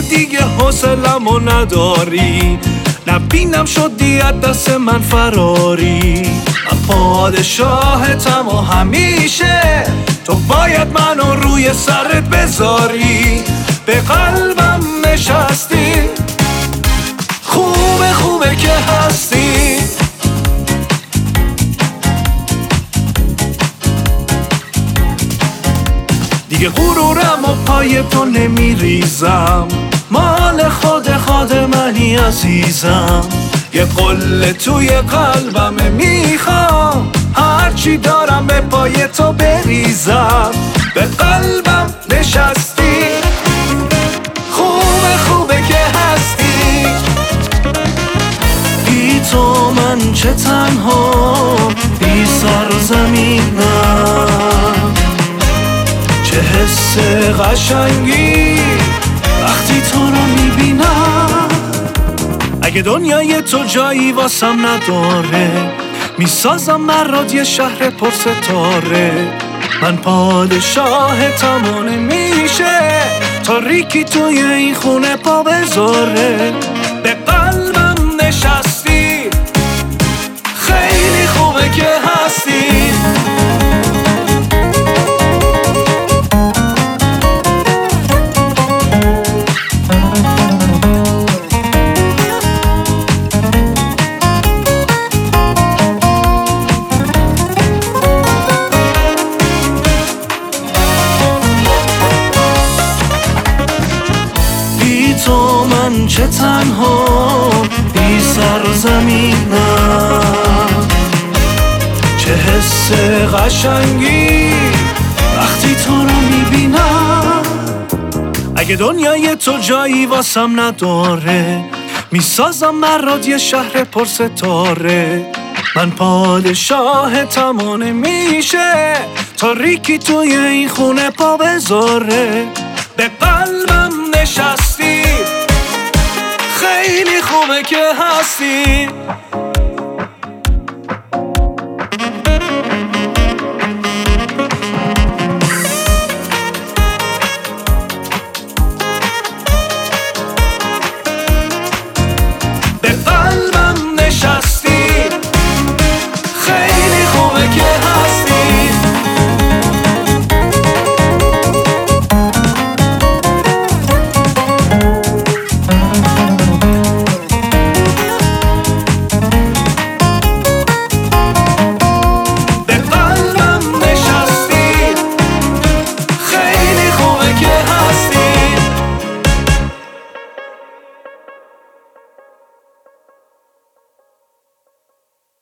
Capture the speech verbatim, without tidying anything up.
که دیگه حوصله‌مو نداری، نبینم شدی از دست من فراری. من پادشاهتم و همیشه تو باید منو روی سرت بذاری. به قلبم نشستی، خوبه خوبه که هستی. دیگه غرورم و پای تو نمیریزم، مال خود خود منی عزیزم. یه قله توی قلبم میخوام، هرچی دارم به پای تو بریزم. به قلبم نشستی، خوبه خوبه که هستی. بی تو من چه تنها، بی سرزمینم. چه حس قشنگی وقتی تو رو میبینم. اگه دنیای تو جایی واسم نداره، میسازم مراد یه شهر پر ستاره. من پادشاهتم و نمیشه تاریکی توی این خونه پا بذاره. به قلبم نشستی، خیلی خوبه که هستی. تو من چه تنها، بی سرزمینم. چه حس قشنگی وقتی تو رو میبینم. اگه دنیای تو جایی واسم نداره، میسازم مراد یه شهر پر ستاره. من پادشاهتم و نمیشه تاریکی توی این خونه پا بذاره. به قلبم نشستی، خیلی خوبه که هستی.